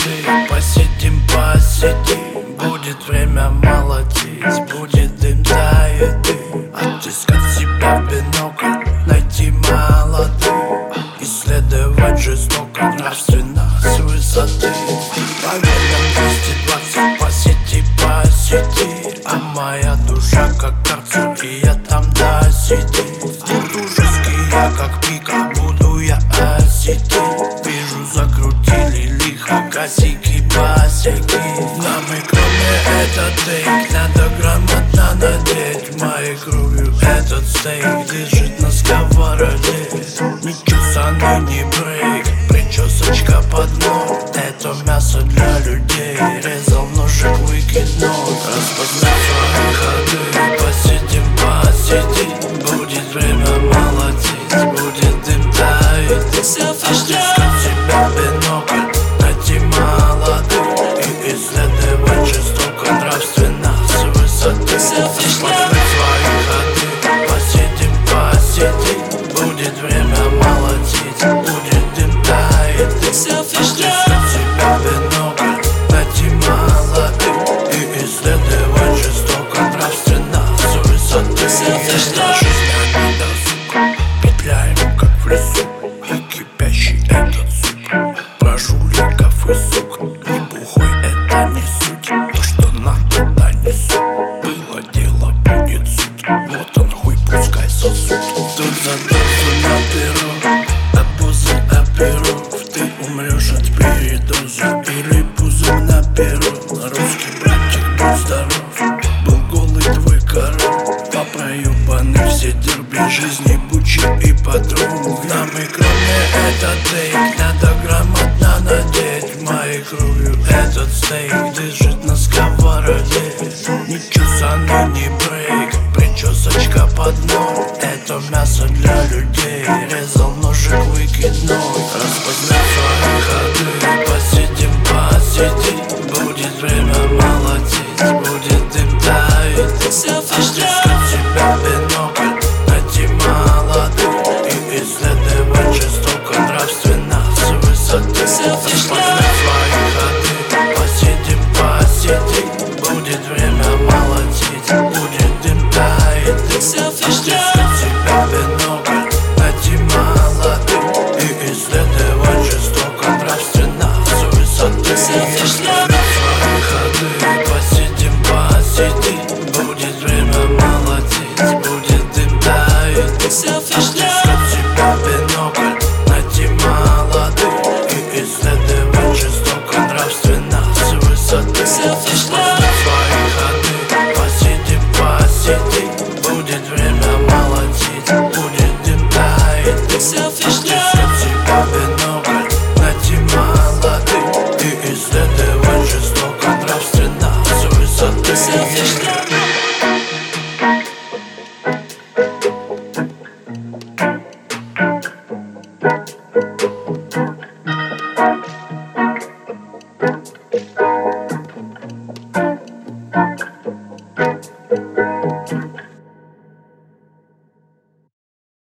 ходы. Посидим, посидим, будет время молотить, будет дым до еды. Отыскать себя в бинокль, найти молодых, исследовать жестоко, нравственно, с высоты. По венам 220, посиди, посиди, а моя душа как карцер, и я там досидеть. Буду жесткий, я как пика, буду я осидеть. Вижу, закрутили лихо, косяки, босяки. Нам и кроме этот тейк надо грамотно надеть. Моей кровью этот стейк лежит на сковороде. Не чесанный, не брейк, причесочка под ноль. Это мясо для людей, резал ножик, выкинул. Распознать свои ходы, посидим, посидим, будет время молотить, будет дым таять. Отыскать себя в бинокль, найти молодых, и исследовать жестоко, нравственно, с высоты. Распознать свои ходы, посидим, посидим, будет время молотить, будет дым таять. Отыскать себя в бинокль, найти молодых, и исследовать жестоко, нравственно, с высоты. Жизнь обида, сука, петляем как в лесу, и кипящий этот суп. Про жуликов и сук, не бухой, это не суть. То, что надо, да несу. Было дело, будет суд. Вот он хуй, пускай сосуд. Тут за дозу наберу, обузы оперу. Ты умрешь от передоза или пузом наберу. Русский братик, будь здоров. Был голый твой король, по проебанных все дерби жизни, бучи и патрон. Нам и кроме этот тейк надо грамотно надеть. Моей кровью этот стейк лежит на сковороде. Не чесанный, не брейк, причесочка под ноль. Это мясо для людей, резал ножик, выкинул. Распознать свои ходы, посидим, посидим, будет время молотить, будет дым таять. Отыскать себя в бинокль, найти молодых, и исследовать жестоко, нравственно, с высоты. Распознать свои ходы, посидим, посидим, будет время молотить, будет дым таять. Отыскать себя в бинокль, найти молодых, и исследовать жестоко, нравственно, с высоты. Распознать свои ходы, посидим, посидим, будет время молотить, будет дым таять. Отыскать себя в бинокль, найти молодых, и исследовать жестоко, нравственно, с высоты. Распознать свои ходы, посидим, посидим, будет время молотить, будет дым таять.